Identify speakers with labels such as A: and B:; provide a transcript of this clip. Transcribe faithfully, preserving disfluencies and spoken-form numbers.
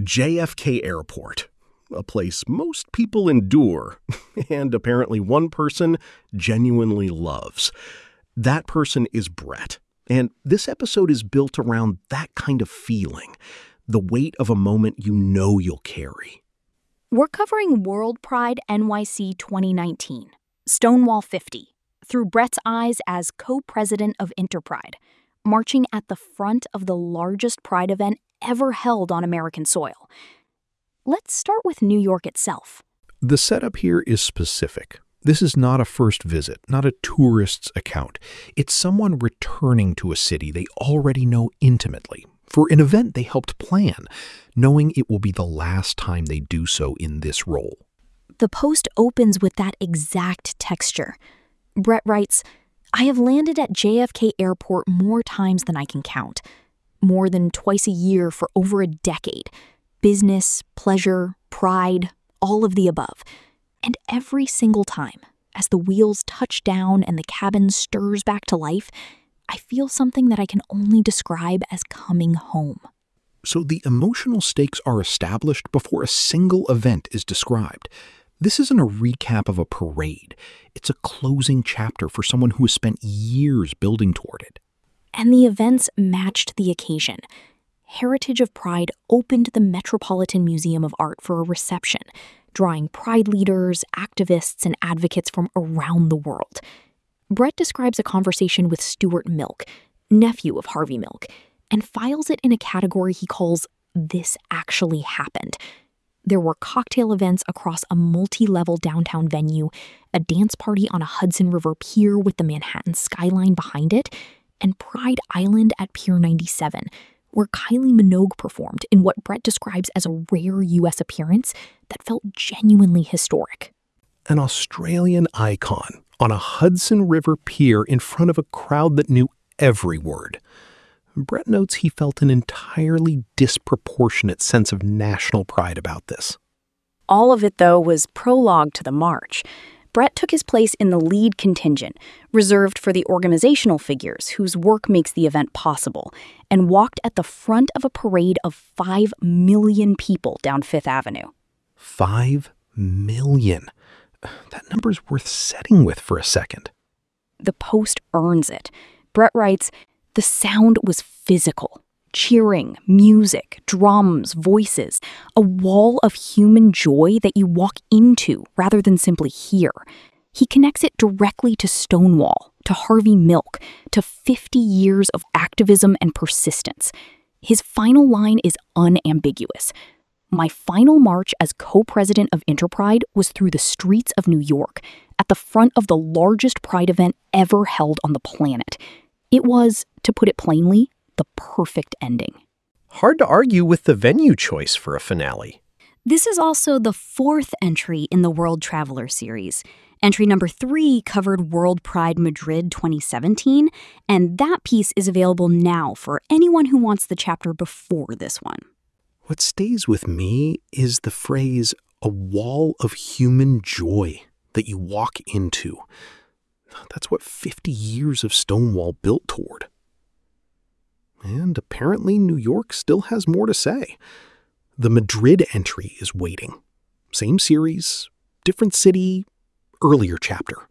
A: J F K Airport, a place most people endure, and apparently one person genuinely loves. That person is Brett, and this episode is built around that kind of feeling, the weight of a moment you know you'll carry.
B: We're covering World Pride N Y C twenty nineteen, Stonewall fifty, through Brett's eyes as co-president of Interpride, marching at the front of the largest Pride event ever held on American soil. Let's start with New York itself.
C: The setup here is specific. This is not a first visit, not a tourist's account. It's someone returning to a city they already know intimately, for an event they helped plan, knowing it will be the last time they do so in this role.
B: The post opens with that exact texture. Brett writes, "I have landed at J F K Airport more times than I can count. More than twice a year for over a decade. Business, pleasure, pride, all of the above. And every single time, as the wheels touch down and the cabin stirs back to life, I feel something that I can only describe as coming home."
C: So the emotional stakes are established before a single event is described. This isn't a recap of a parade. It's a closing chapter for someone who has spent years building toward it.
B: And the events matched the occasion. Heritage of Pride opened the Metropolitan Museum of Art for a reception, drawing Pride leaders, activists, and advocates from around the world. Brett describes a conversation with Stuart Milk, nephew of Harvey Milk, and files it in a category he calls "This Actually Happened." There were cocktail events across a multi-level downtown venue, a dance party on a Hudson River pier with the Manhattan skyline behind it, and Pride Island at Pier ninety-seven, where Kylie Minogue performed in what Brett describes as a rare U S appearance that felt genuinely historic.
C: An Australian icon on a Hudson River pier in front of a crowd that knew every word. Brett notes he felt an entirely disproportionate sense of national pride about this.
B: All of it, though, was prologue to the march. Brett took his place in the lead contingent, reserved for the organizational figures whose work makes the event possible, and walked at the front of a parade of five million people down Fifth Avenue.
C: Five million. That number's worth setting with for a second.
B: The Post earns it. Brett writes, "The sound was physical. Cheering, music, drums, voices, a wall of human joy that you walk into rather than simply hear." He connects it directly to Stonewall, to Harvey Milk, to fifty years of activism and persistence. His final line is unambiguous. "My final march as co-president of Interpride was through the streets of New York, at the front of the largest Pride event ever held on the planet. It was, to put it plainly, the perfect ending."
A: Hard to argue with the venue choice for a finale.
B: This is also the fourth entry in the World Traveler series. Entry number three covered World Pride Madrid twenty seventeen, and that piece is available now for anyone who wants the chapter before this one.
C: What stays with me is the phrase, "a wall of human joy that you walk into." That's what fifty years of Stonewall built toward. And apparently New York still has more to say. The Madrid entry is waiting. Same series, different city, earlier chapter.